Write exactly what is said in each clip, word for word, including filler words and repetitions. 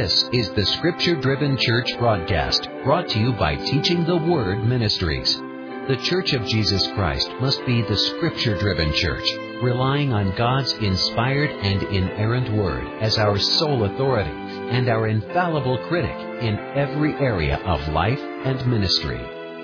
This is the Scripture-Driven Church broadcast, brought to you by Teaching the Word Ministries. The Church of Jesus Christ must be the Scripture-Driven Church, relying on God's inspired and inerrant Word as our sole authority and our infallible critic in every area of life and ministry.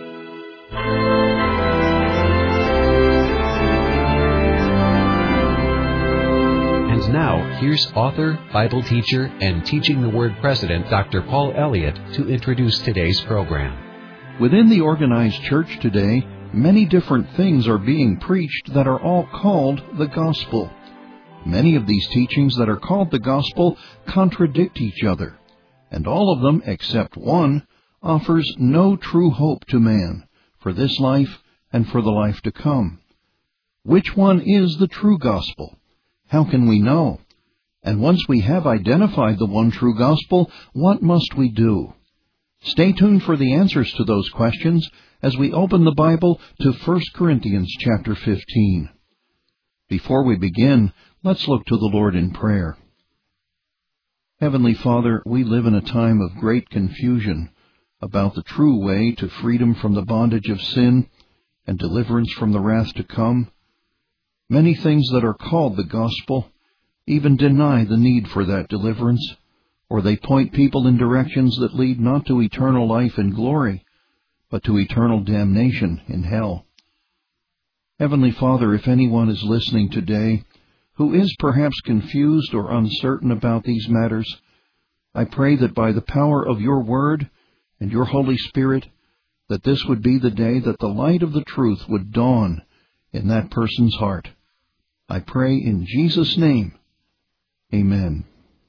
And now, here's author, Bible teacher, and Teaching the Word president, Doctor Paul Elliott, to introduce today's program. Within the organized church today, many different things are being preached that are all called the gospel. Many of these teachings that are called the gospel contradict each other, and all of them, except one, offers no true hope to man for this life and for the life to come. Which one is the true gospel? How can we know? And once we have identified the one true gospel, what must we do? Stay tuned for the answers to those questions as we open the Bible to First Corinthians chapter fifteen. Before we begin, let's look to the Lord in prayer. Heavenly Father, we live in a time of great confusion about the true way to freedom from the bondage of sin and deliverance from the wrath to come. Many things that are called the gospel even deny the need for that deliverance, or they point people in directions that lead not to eternal life and glory, but to eternal damnation in hell. Heavenly Father, if anyone is listening today who is perhaps confused or uncertain about these matters, I pray that by the power of your word and your Holy Spirit, that this would be the day that the light of the truth would dawn in that person's heart. I pray in Jesus' name. Amen.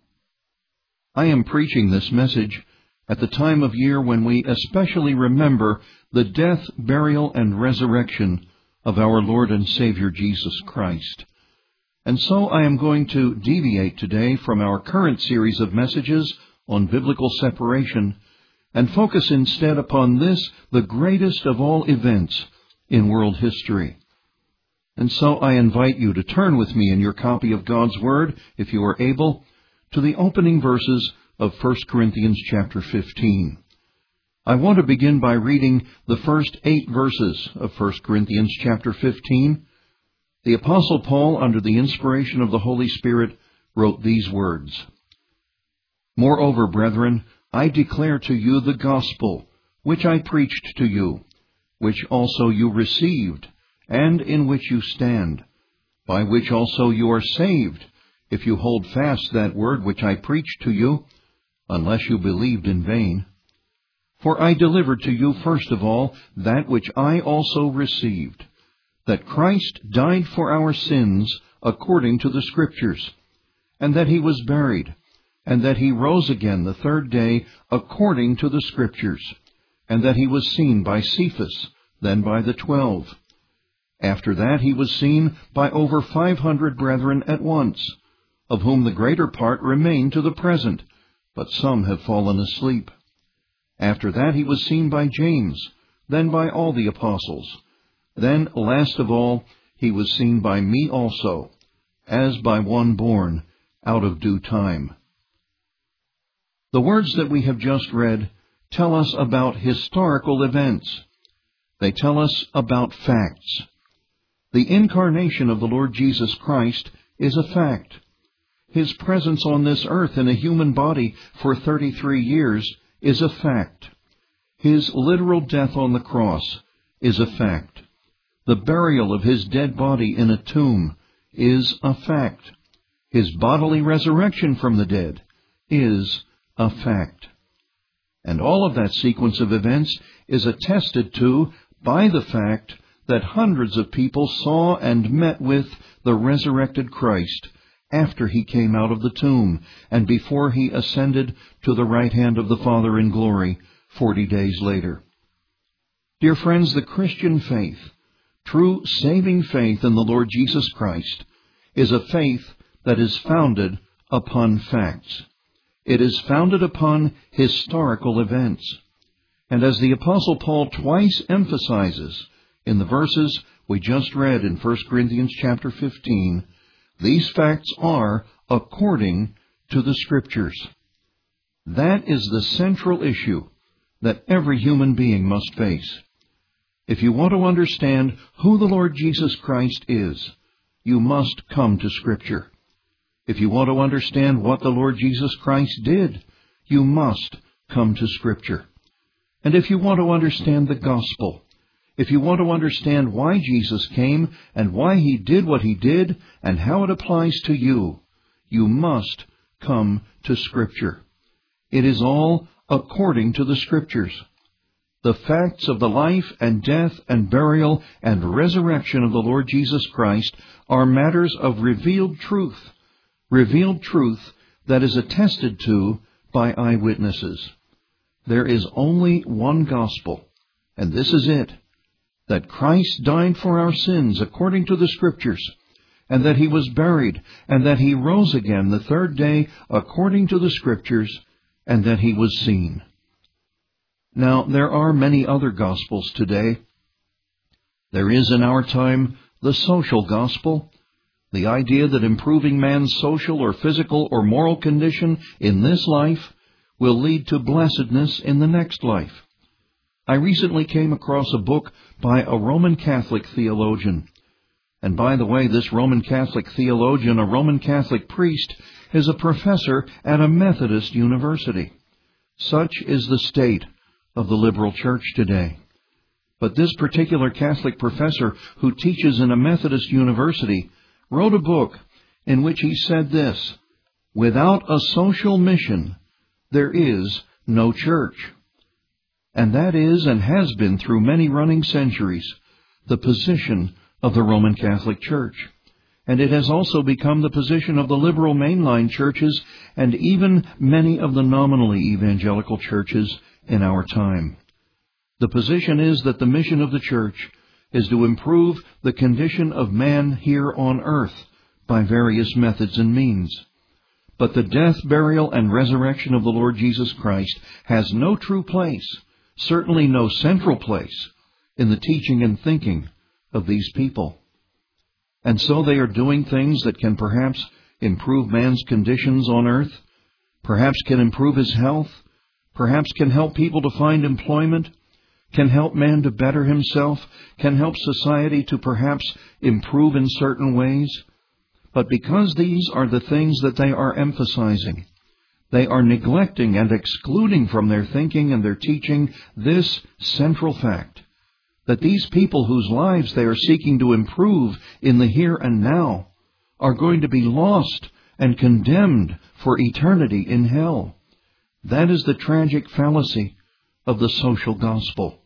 I am preaching this message at the time of year when we especially remember the death, burial, and resurrection of our Lord and Savior Jesus Christ. And so I am going to deviate today from our current series of messages on biblical separation and focus instead upon this, the greatest of all events in world history. And so I invite you to turn with me in your copy of God's Word, if you are able, to the opening verses of First Corinthians chapter fifteen. I want to begin by reading the first eight verses of First Corinthians chapter fifteen. The Apostle Paul, under the inspiration of the Holy Spirit, wrote these words. Moreover, brethren, I declare to you the gospel, which I preached to you, which also you received, and in which you stand, by which also you are saved, if you hold fast that word which I preached to you, unless you believed in vain. For I delivered to you first of all that which I also received, that Christ died for our sins according to the Scriptures, and that he was buried, and that he rose again the third day according to the Scriptures, and that he was seen by Cephas, then by the twelve. After that he was seen by over five hundred brethren at once, of whom the greater part remain to the present, but some have fallen asleep. After that he was seen by James, then by all the apostles. Then, last of all, he was seen by me also, as by one born out of due time. The words that we have just read tell us about historical events. They tell us about facts. The incarnation of the Lord Jesus Christ is a fact. His presence on this earth in a human body for thirty-three years is a fact. His literal death on the cross is a fact. The burial of his dead body in a tomb is a fact. His bodily resurrection from the dead is a fact. And all of that sequence of events is attested to by the fact that hundreds of people saw and met with the resurrected Christ after he came out of the tomb and before he ascended to the right hand of the Father in glory forty days later. Dear friends, the Christian faith, true saving faith in the Lord Jesus Christ, is a faith that is founded upon facts. It is founded upon historical events. And as the Apostle Paul twice emphasizes in the verses we just read in First Corinthians chapter fifteen, these facts are according to the Scriptures. That is the central issue that every human being must face. If you want to understand who the Lord Jesus Christ is, you must come to Scripture. If you want to understand what the Lord Jesus Christ did, you must come to Scripture. And if you want to understand the gospel, if you want to understand why Jesus came and why He did what He did and how it applies to you, you must come to Scripture. It is all according to the Scriptures. The facts of the life and death and burial and resurrection of the Lord Jesus Christ are matters of revealed truth, revealed truth that is attested to by eyewitnesses. There is only one gospel, and this is it, that Christ died for our sins according to the Scriptures, and that He was buried, and that He rose again the third day according to the Scriptures, and that He was seen. Now, there are many other gospels today. There is in our time the social gospel, the idea that improving man's social or physical or moral condition in this life will lead to blessedness in the next life. I recently came across a book by a Roman Catholic theologian. And by the way, this Roman Catholic theologian, a Roman Catholic priest, is a professor at a Methodist university. Such is the state of the liberal church today. But this particular Catholic professor, who teaches in a Methodist university, wrote a book in which he said this: "Without a social mission, there is no church." And that is, and has been through many running centuries, the position of the Roman Catholic Church. And it has also become the position of the liberal mainline churches and even many of the nominally evangelical churches in our time. The position is that the mission of the church is to improve the condition of man here on earth by various methods and means. But the death, burial, and resurrection of the Lord Jesus Christ has no true place, certainly no central place, in the teaching and thinking of these people. And so they are doing things that can perhaps improve man's conditions on earth, perhaps can improve his health, perhaps can help people to find employment, can help man to better himself, can help society to perhaps improve in certain ways. But because these are the things that they are emphasizing, they are neglecting and excluding from their thinking and their teaching this central fact, that these people whose lives they are seeking to improve in the here and now are going to be lost and condemned for eternity in hell. That is the tragic fallacy of the social gospel.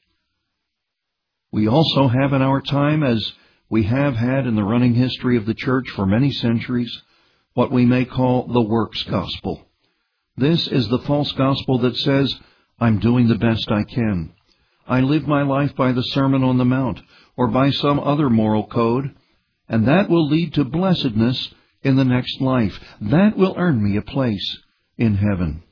We also have in our time, as we have had in the running history of the church for many centuries, what we may call the works gospel. This is the false gospel that says, I'm doing the best I can. I live my life by the Sermon on the Mount or by some other moral code, and that will lead to blessedness in the next life. That will earn me a place in heaven.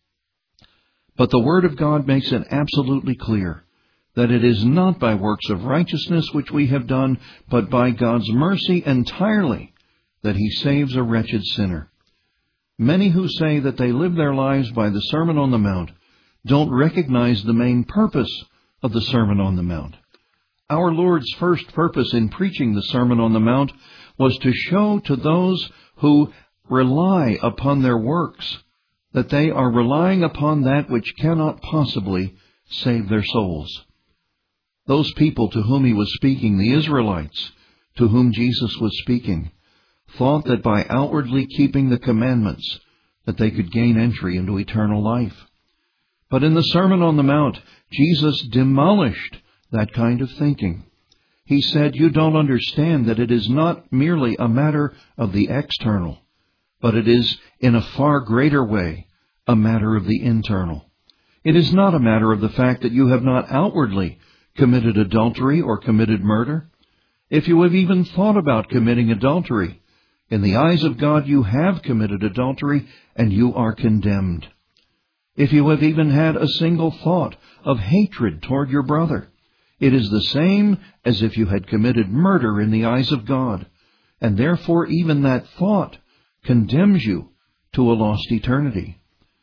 But the Word of God makes it absolutely clear that it is not by works of righteousness which we have done, but by God's mercy entirely that He saves a wretched sinner. Many who say that they live their lives by the Sermon on the Mount don't recognize the main purpose of the Sermon on the Mount. Our Lord's first purpose in preaching the Sermon on the Mount was to show to those who rely upon their works that they are relying upon that which cannot possibly save their souls. Those people to whom He was speaking, the Israelites to whom Jesus was speaking, thought that by outwardly keeping the commandments that they could gain entry into eternal life. But in the Sermon on the Mount, Jesus demolished that kind of thinking. He said, you don't understand that it is not merely a matter of the external, but it is in a far greater way a matter of the internal. It is not a matter of the fact that you have not outwardly committed adultery or committed murder. If you have even thought about committing adultery, in the eyes of God you have committed adultery and you are condemned. If you have even had a single thought of hatred toward your brother, it is the same as if you had committed murder in the eyes of God, and therefore even that thought condemns you to a lost eternity.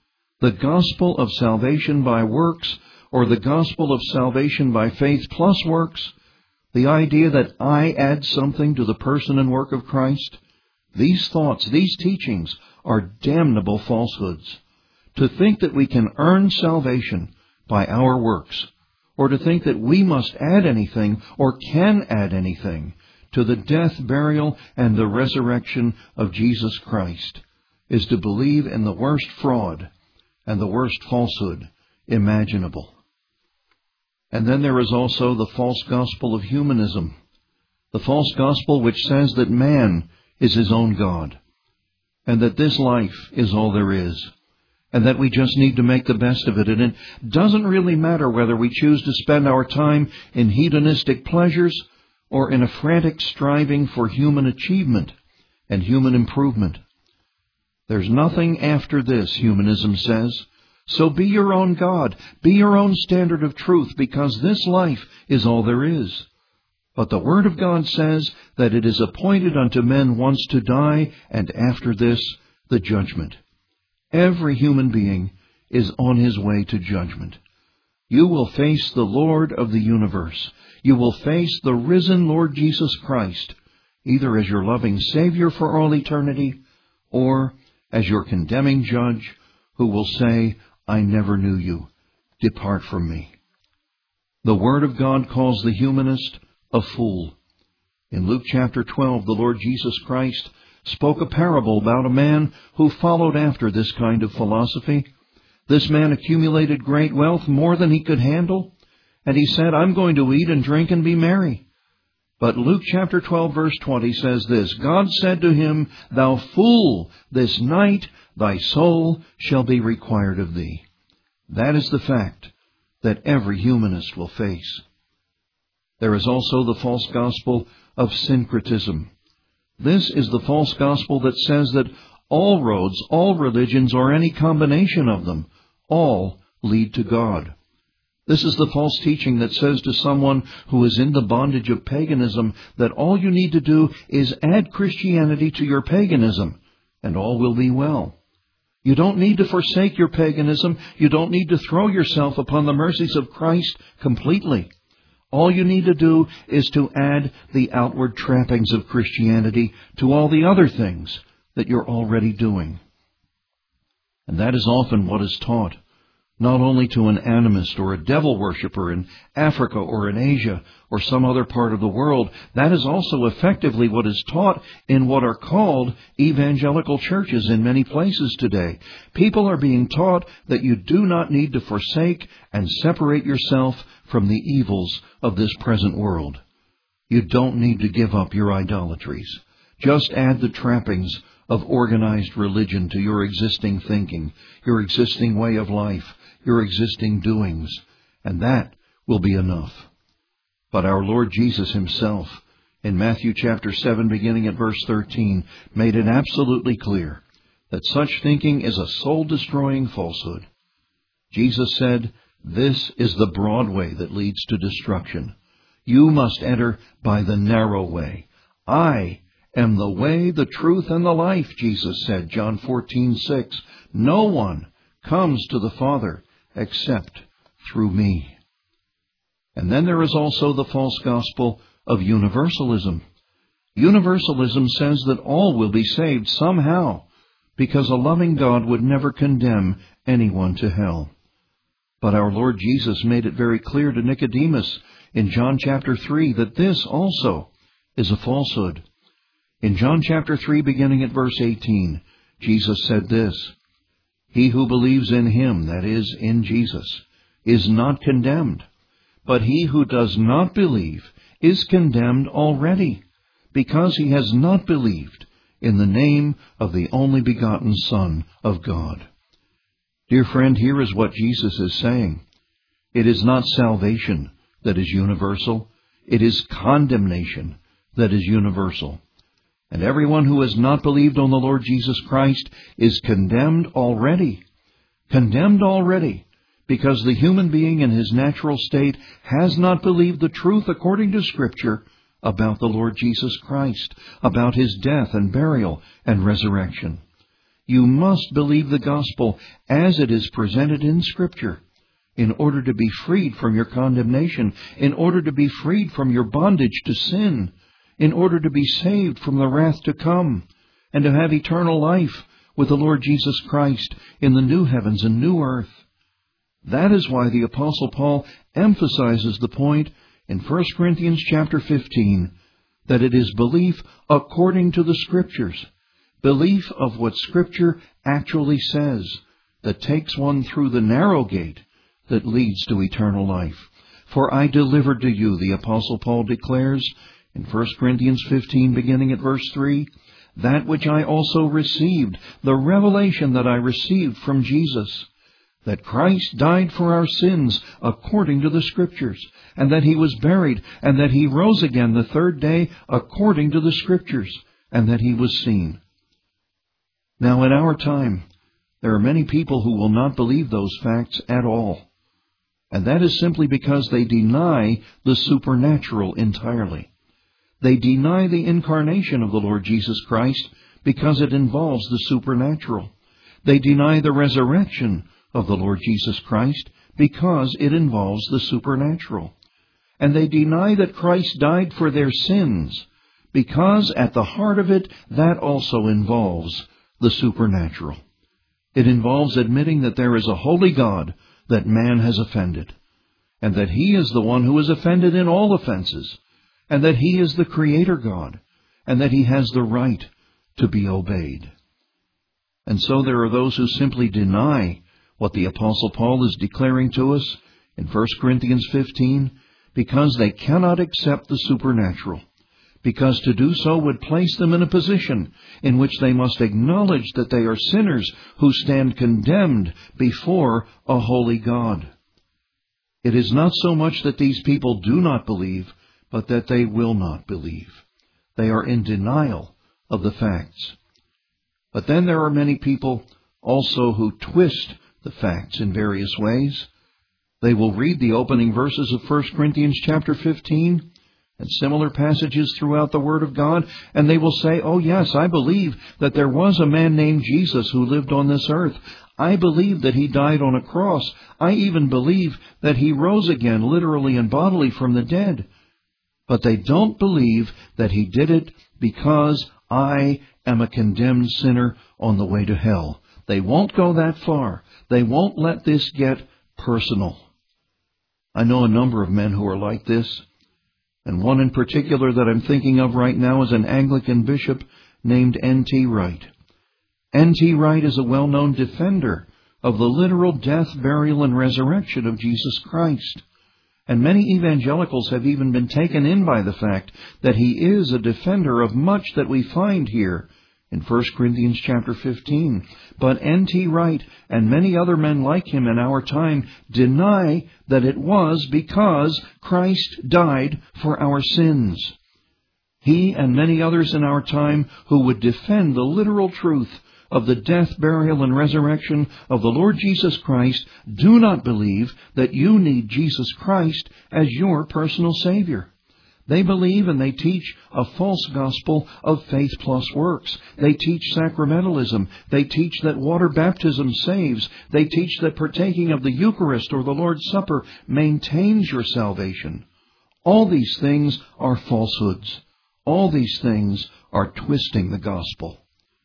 the gospel of salvation by works, or the gospel of salvation by faith plus works, the idea that I add something to the person and work of Christ, these thoughts, these teachings are damnable falsehoods. To think that we can earn salvation by our works, or to think that we must add anything or can add anything to the death, burial, and the resurrection of Jesus Christ, is to believe in the worst fraud and the worst falsehood imaginable. And then there is also the false gospel of humanism, the false gospel which says that man is his own God, and that this life is all there is, and that we just need to make the best of it. And it doesn't really matter whether we choose to spend our time in hedonistic pleasures or in a frantic striving for human achievement and human improvement. There's nothing after this, humanism says. So be your own God, be your own standard of truth, because this life is all there is. But the Word of God says that it is appointed unto men once to die, and after this, the judgment. Every human being is on his way to judgment. You will face the Lord of the universe. You will face the risen Lord Jesus Christ, either as your loving Savior for all eternity, or as your condemning judge, who will say, I never knew you. Depart from me. The Word of God calls the humanist a fool. In Luke chapter twelve, the Lord Jesus Christ spoke a parable about a man who followed after this kind of philosophy. This man accumulated great wealth, more than he could handle, and he said, I'm going to eat and drink and be merry. But Luke chapter twelve, verse twenty says this, God said to him, Thou fool, this night thy soul shall be required of thee. That is the fact that every humanist will face. There is also the false gospel of syncretism. This is the false gospel that says that all roads, all religions, or any combination of them, all lead to God. This is the false teaching that says to someone who is in the bondage of paganism that all you need to do is add Christianity to your paganism, and all will be well. You don't need to forsake your paganism. You don't need to throw yourself upon the mercies of Christ completely. All you need to do is to add the outward trappings of Christianity to all the other things that you're already doing. And that is often what is taught, not only to an animist or a devil worshipper in Africa or in Asia or some other part of the world. That is also effectively what is taught in what are called evangelical churches in many places today. People are being taught that you do not need to forsake and separate yourself from the evils of this present world. You don't need to give up your idolatries. Just add the trappings of organized religion to your existing thinking, your existing way of life, your existing doings, and that will be enough. But our Lord Jesus himself, in Matthew chapter seven, beginning at verse thirteen, made it absolutely clear that such thinking is a soul-destroying falsehood. Jesus said, This is the broad way that leads to destruction. You must enter by the narrow way. I am the way, the truth, and the life, Jesus said, John fourteen six. No one comes to the Father except through me. And then there is also the false gospel of universalism. Universalism says that all will be saved somehow, because a loving God would never condemn anyone to hell. But our Lord Jesus made it very clear to Nicodemus in John chapter three that this also is a falsehood. In John chapter three, beginning at verse eighteen, Jesus said this, He who believes in him, that is, in Jesus, is not condemned. But he who does not believe is condemned already, because he has not believed in the name of the only begotten Son of God. Dear friend, here is what Jesus is saying. It is not salvation that is universal. It is condemnation that is universal. And everyone who has not believed on the Lord Jesus Christ is condemned already. Condemned already, because the human being in his natural state has not believed the truth according to Scripture about the Lord Jesus Christ, about his death and burial and resurrection. You must believe the gospel as it is presented in Scripture in order to be freed from your condemnation, in order to be freed from your bondage to sin, in order to be saved from the wrath to come, and to have eternal life with the Lord Jesus Christ in the new heavens and new earth. That is why the Apostle Paul emphasizes the point in First Corinthians chapter fifteen, that it is belief according to the Scriptures, belief of what Scripture actually says, that takes one through the narrow gate that leads to eternal life. For I delivered to you, the Apostle Paul declares in First Corinthians fifteen, beginning at verse three, that which I also received, the revelation that I received from Jesus, that Christ died for our sins according to the Scriptures, and that He was buried, and that He rose again the third day according to the Scriptures, and that He was seen. Now in our time, there are many people who will not believe those facts at all. And that is simply because they deny the supernatural entirely. They deny the incarnation of the Lord Jesus Christ because it involves the supernatural. They deny the resurrection of the Lord Jesus Christ because it involves the supernatural. And they deny that Christ died for their sins because at the heart of it, that also involves the supernatural. It involves admitting that there is a holy God that man has offended, and that He is the one who is offended in all offenses, and that He is the Creator God, and that He has the right to be obeyed. And so there are those who simply deny what the Apostle Paul is declaring to us in First Corinthians fifteen, because they cannot accept the supernatural, because to do so would place them in a position in which they must acknowledge that they are sinners who stand condemned before a holy God. It is not so much that these people do not believe, but that they will not believe. They are in denial of the facts. But then there are many people also who twist the facts in various ways. They will read the opening verses of First Corinthians chapter fifteen and similar passages throughout the Word of God, and they will say, oh yes, I believe that there was a man named Jesus who lived on this earth. I believe that He died on a cross. I even believe that He rose again, literally and bodily, from the dead. But they don't believe that He did it because I am a condemned sinner on the way to hell. They won't go that far. They won't let this get personal. I know a number of men who are like this. And one in particular that I'm thinking of right now is an Anglican bishop named N T Wright. N T Wright is a well-known defender of the literal death, burial, and resurrection of Jesus Christ. And many evangelicals have even been taken in by the fact that he is a defender of much that we find here in First Corinthians chapter fifteen. But N T Wright and many other men like him in our time deny that it was because Christ died for our sins. He and many others in our time who would defend the literal truth of the death, burial, and resurrection of the Lord Jesus Christ do not believe that you need Jesus Christ as your personal Savior. They believe and they teach a false gospel of faith plus works. They teach sacramentalism. They teach that water baptism saves. They teach that partaking of the Eucharist or the Lord's Supper maintains your salvation. All these things are falsehoods. All these things are twisting the gospel.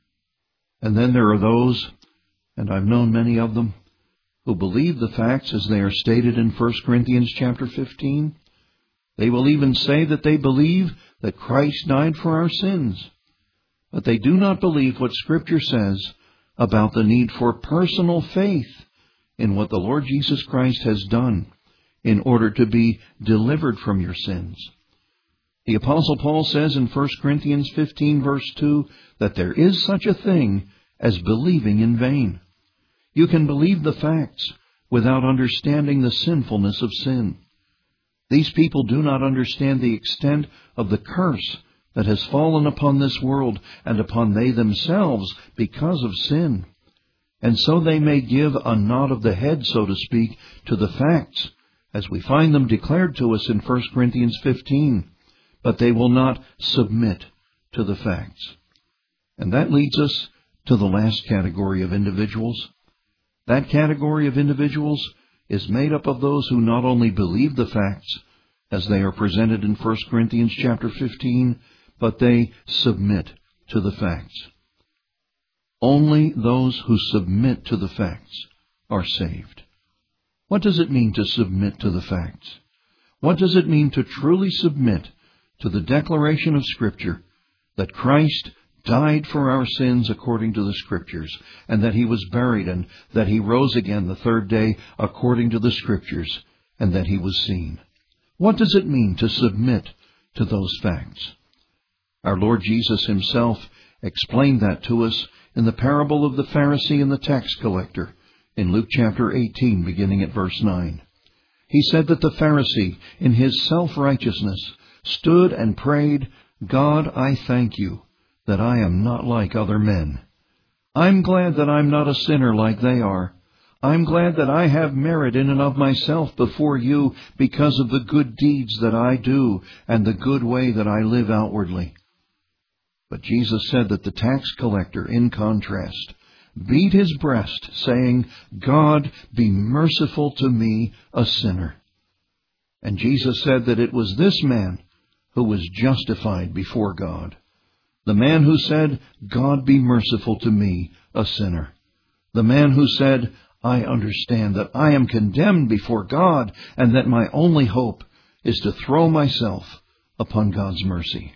And then there are those, and I've known many of them, who believe the facts as they are stated in First Corinthians chapter fifteen. They will even say that they believe that Christ died for our sins. But they do not believe what Scripture says about the need for personal faith in what the Lord Jesus Christ has done in order to be delivered from your sins. The Apostle Paul says in First Corinthians fifteen, verse two, that there is such a thing as believing in vain. You can believe the facts without understanding the sinfulness of sin. These people do not understand the extent of the curse that has fallen upon this world and upon they themselves because of sin. And so they may give a nod of the head, so to speak, to the facts, as we find them declared to us in First Corinthians fifteen, but they will not submit to the facts. And that leads us to the last category of individuals. That category of individuals is made up of those who not only believe the facts as they are presented in First Corinthians chapter fifteen, but they submit to the facts. Only those who submit to the facts are saved. What does it mean to submit to the facts? What does it mean to truly submit to the declaration of Scripture that Christ died for our sins according to the Scriptures, and that He was buried, and that He rose again the third day according to the Scriptures, and that He was seen? What does it mean to submit to those facts? Our Lord Jesus Himself explained that to us in the parable of the Pharisee and the tax collector in Luke chapter eighteen, beginning at verse nine. He said that the Pharisee, in his self-righteousness, stood and prayed, "God, I thank you that I am not like other men. I'm glad that I'm not a sinner like they are. I'm glad that I have merit in and of myself before you because of the good deeds that I do and the good way that I live outwardly." But Jesus said that the tax collector, in contrast, beat his breast, saying, "God, be merciful to me, a sinner." And Jesus said that it was this man who was justified before God. The man who said, "God, be merciful to me, a sinner." The man who said, "I understand that I am condemned before God and that my only hope is to throw myself upon God's mercy."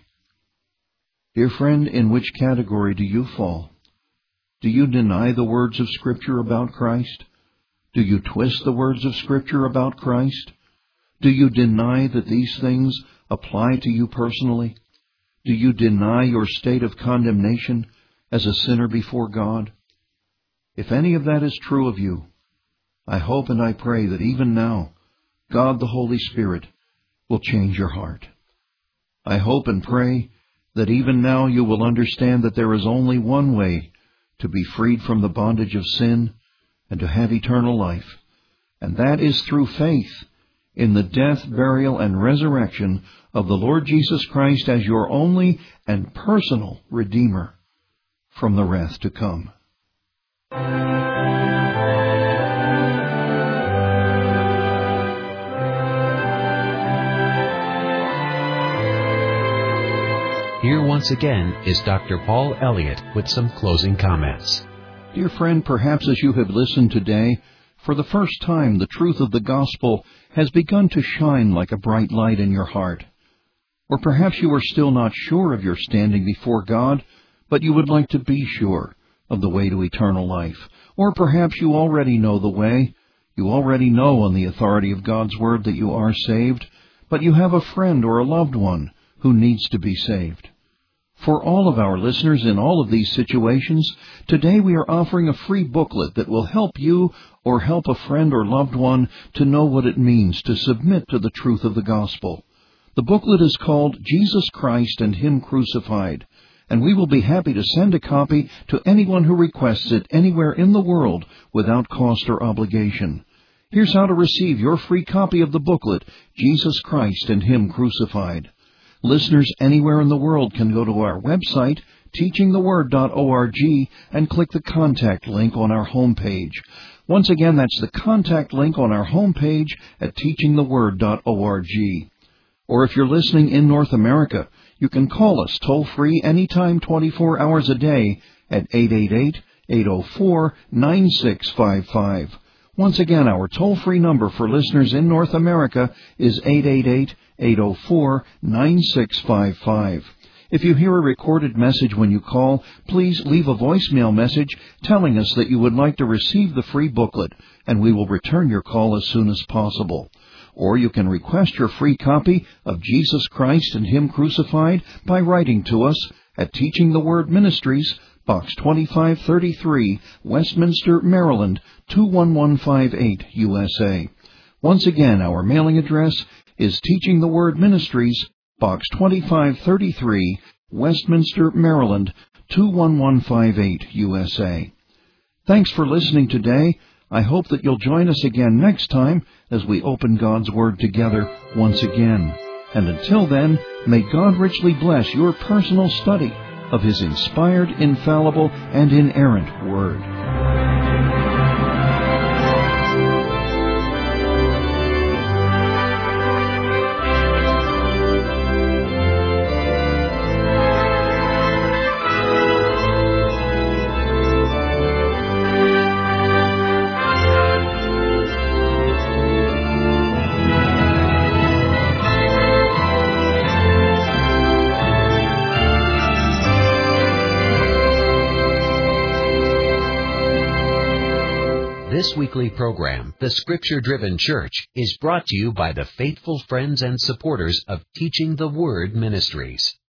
Dear friend, in which category do you fall? Do you deny the words of Scripture about Christ? Do you twist the words of Scripture about Christ? Do you deny that these things apply to you personally? Do you deny your state of condemnation as a sinner before God? If any of that is true of you, I hope and I pray that even now, God the Holy Spirit will change your heart. I hope and pray that even now you will understand that there is only one way to be freed from the bondage of sin and to have eternal life, and that is through faith in the death, burial, and resurrection of the Lord Jesus Christ as your only and personal Redeemer from the wrath to come. Here once again is Doctor Paul Elliott with some closing comments. Dear friend, perhaps as you have listened today, for the first time the truth of the gospel has begun to shine like a bright light in your heart. Or perhaps you are still not sure of your standing before God, but you would like to be sure of the way to eternal life. Or perhaps you already know the way. You already know on the authority of God's Word that you are saved, but you have a friend or a loved one who needs to be saved. For all of our listeners in all of these situations, today we are offering a free booklet that will help you or help a friend or loved one to know what it means to submit to the truth of the gospel. The booklet is called Jesus Christ and Him Crucified, and we will be happy to send a copy to anyone who requests it anywhere in the world without cost or obligation. Here's how to receive your free copy of the booklet, Jesus Christ and Him Crucified. Listeners anywhere in the world can go to our website, teaching the word dot org, and click the contact link on our homepage. Once again, that's the contact link on our homepage at teaching the word dot org. Or if you're listening in North America, you can call us toll-free anytime, twenty-four hours a day at eight eight eight, eight oh four, nine six five five. Once again, our toll-free number for listeners in North America is eight eight eight, eight oh four, nine six five five. If you hear a recorded message when you call, please leave a voicemail message telling us that you would like to receive the free booklet, and we will return your call as soon as possible. Or you can request your free copy of Jesus Christ and Him Crucified by writing to us at Teaching the Word Ministries, Box twenty-five thirty-three, Westminster, Maryland, two one one five eight, U S A. Once again, our mailing address is Teaching the Word Ministries, Box twenty-five thirty-three, Westminster, Maryland, two one one five eight, U S A. Thanks for listening today. I hope that you'll join us again next time as we open God's Word together once again. And until then, may God richly bless your personal study of His inspired, infallible, and inerrant Word. This weekly program, The Scripture-Driven Church, is brought to you by the faithful friends and supporters of Teaching the Word Ministries.